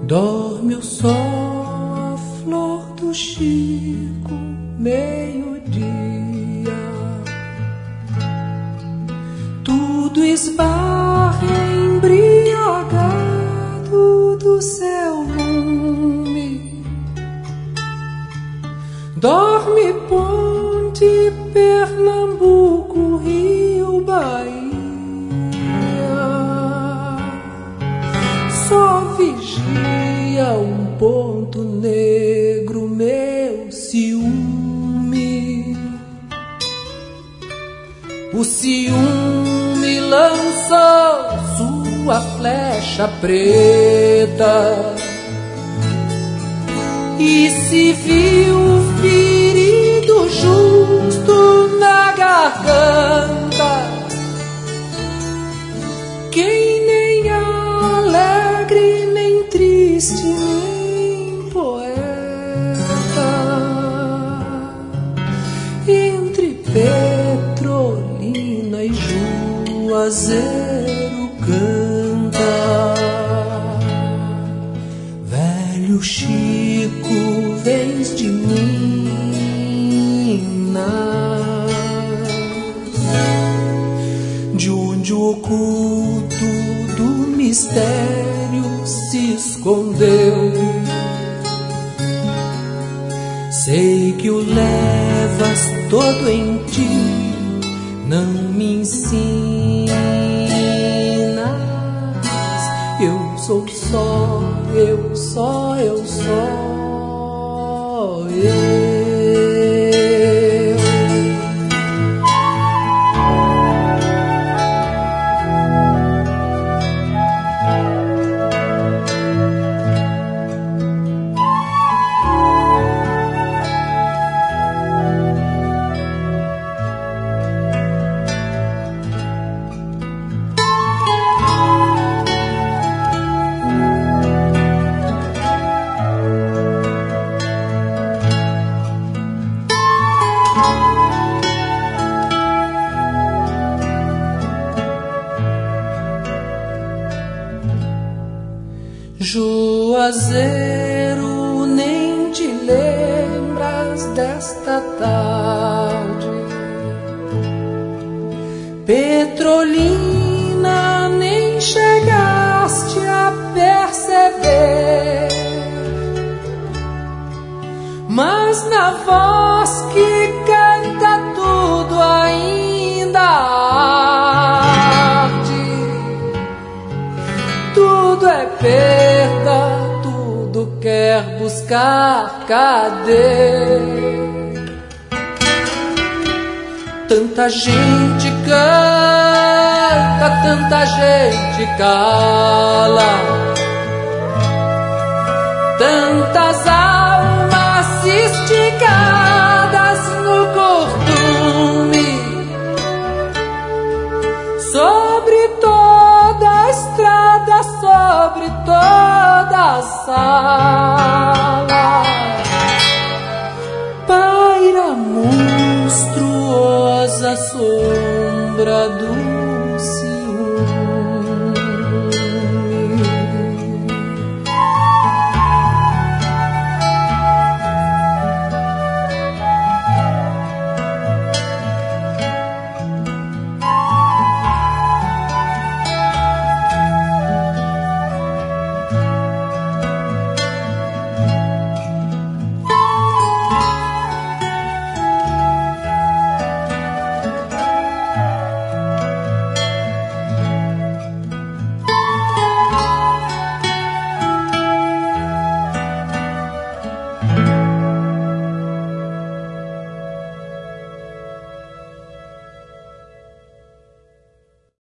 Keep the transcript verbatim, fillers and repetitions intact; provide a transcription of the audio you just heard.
Dorme o sol, a flor do Chico, meio-dia. Tudo esbarra embriagado do seu lume. Dorme Ponte, Pernambuco, Rio, Bahia. Só vigia um ponto negro, meu ciúme. O ciúme lançou sua flecha preta e se viu ferido justo na garganta. Quem nem alegre, nem triste, nem poeta, entre Petrolina e Juazeiro canta. Velho Chico, vens de Minas, de onde o oculto do mistério se escondeu. Sei que o levas todo em ti, não me ensinas. Eu sou só, eu só, eu só, eu. Juazeiro, nem te lembras desta tarde. Petrolina, nem chegaste a perceber. Mas na voz que canta tudo ainda arde. Tudo é perda, tudo quer buscar cadê? Tanta gente canta, tanta gente cala, tantas almas esticadas no cortume, sobre toda a estrada, sobre toda a sala, paira monstruosa sombra do